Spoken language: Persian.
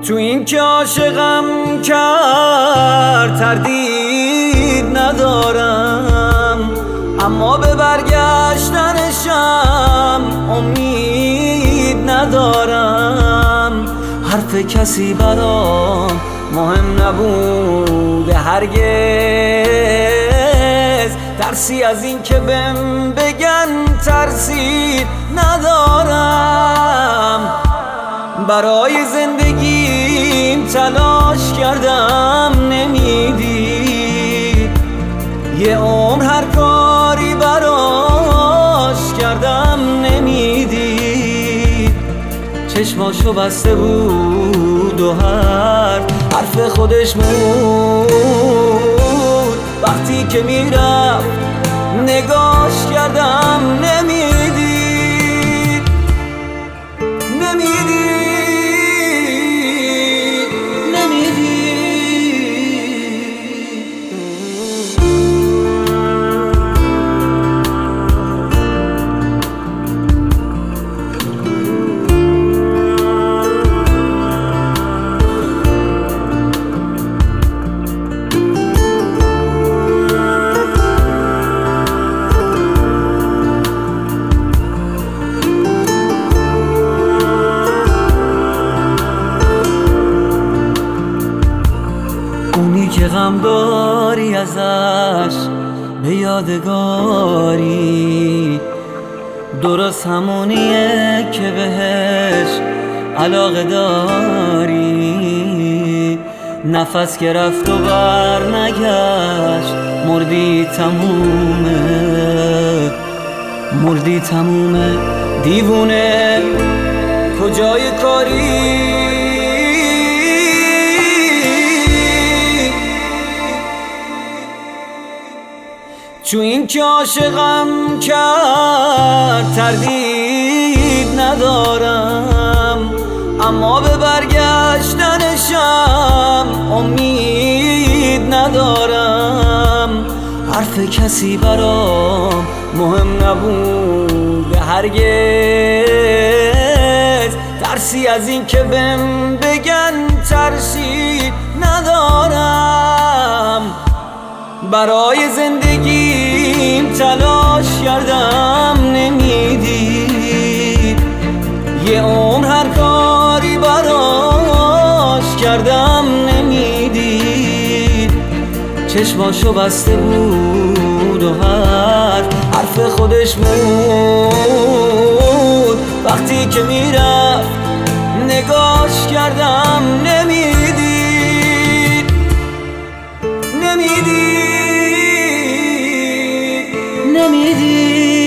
تو این که عاشقم کرد تردید ندارم، اما به برگشتنشم امید ندارم. حرف کسی برام مهم نبوده هرگز، ترسی از این که بهم بگن ترسید ندارم. برای زندگیم تلاش کردم نمیدی، یه عمر هر کاری براش کردم نمیدی. چشماشو بسته بود و حرف خودش بود، وقتی که میرفت نگاش کردم نمیدی. اونی که غم داری ازش به یادگاری، درست همونیه که بهش علاقه داری. نفس که رفت و بر نگشت مردی تمومه دیوونه کجای کاری. چون این که عاشقم کرد تردید ندارم، اما به برگشتنشم امید ندارم. حرف کسی برام مهم نبوده هرگز، ترسی از این که بهم بگن ترسید ندارم. برای زندگیم تلاش کردم نمیدید، یه عمر هر کاری براش کردم نمیدید. چشماشو بسته بود و حرف خودش بود، وقتی که میرفت نگاش کردم نمیدید.